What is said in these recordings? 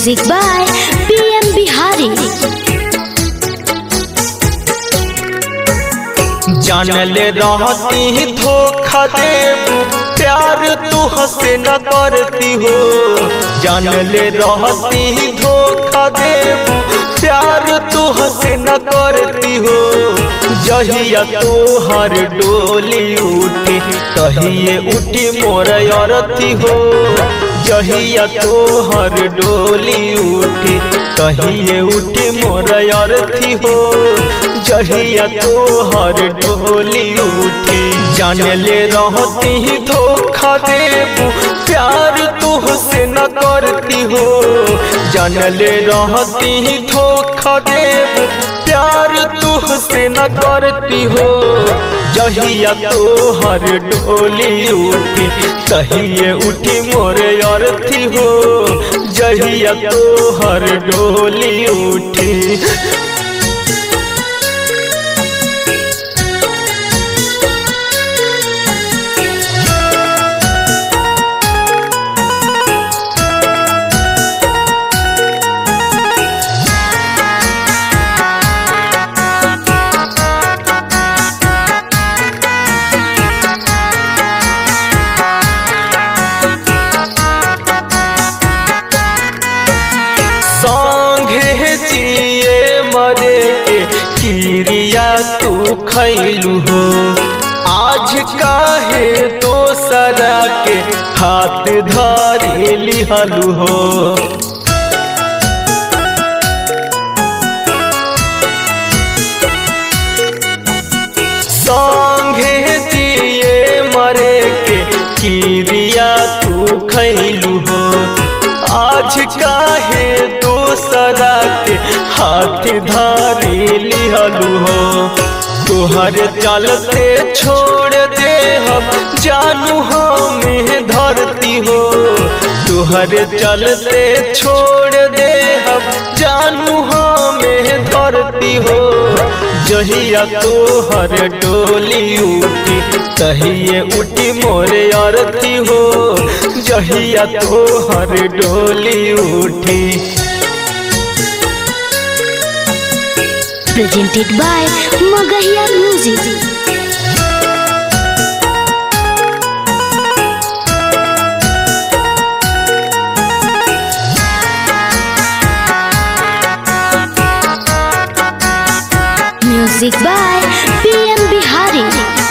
Music by PM Bihari। जान ले रहती धोखा देबू प्यार तू हसे न करती हो। जान ले रहती धोखा देबू प्यार तू हसे न करती हो। जहिया तोहर डोली उठी तहिए उठी मोर अरती हो। जहिया तोहर डोली उठी तहिए उठी मोर अरती हो। जहिया तोहर डोली उठी जान ले रहती धोखा देबू प्यार तुहसे न करती हो। जान ले रहती धोखा देबू प्यार तुहसे न करती हो। जहिया तोहर डोली उठी तहिए उठी मोरे अरती हो। जहिया तोहर डोली उठी मरे किरिया तू खैलू हो। आज काहे दोसरा के हाथ धरे लिहलू हो। संगे जिए मरे के किरिया तू खैलू हो। आज काहे दोसरा के हाथ धारी लिहलू हो। तुहर चलते छोड़ दे हम जानू हमें धरती हो। तुहर चलते छोड़ दे हम जानू हमें धरती हो। जहिया तोहर डोली उठी तहिए उठी मोरे अरती हो। जहिया तोहर डोली उठी Presented by Magahiya Music। Music by PM Bihari।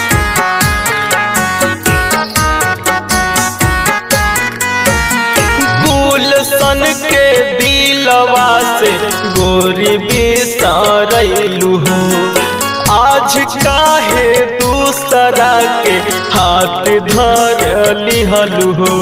गुलशन के दिलवा से गोरी बिसरैलू हो। आज काहे दूसरा के हाथ धर लिहलू हो।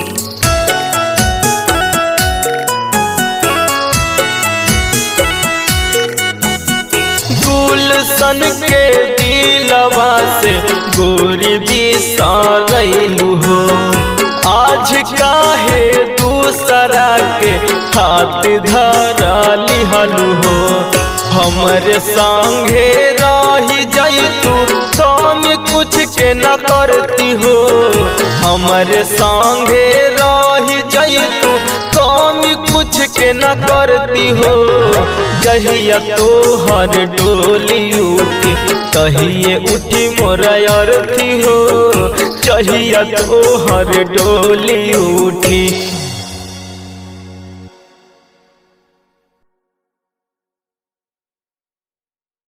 गुलशन के दिलवा से गोरी बिसरैलू हो। आज काहे दूसरा के हाथ धरा लिहलू हो। हमरे संगे रही जाई तू काम कुछ के न करती हो। हमरे संगे रही जाई तू काम कुछ के न करती हो। जहिया तोहर डोली उठी तहिए उठी मोर अरती हो। जहिया तोहर डोली उठी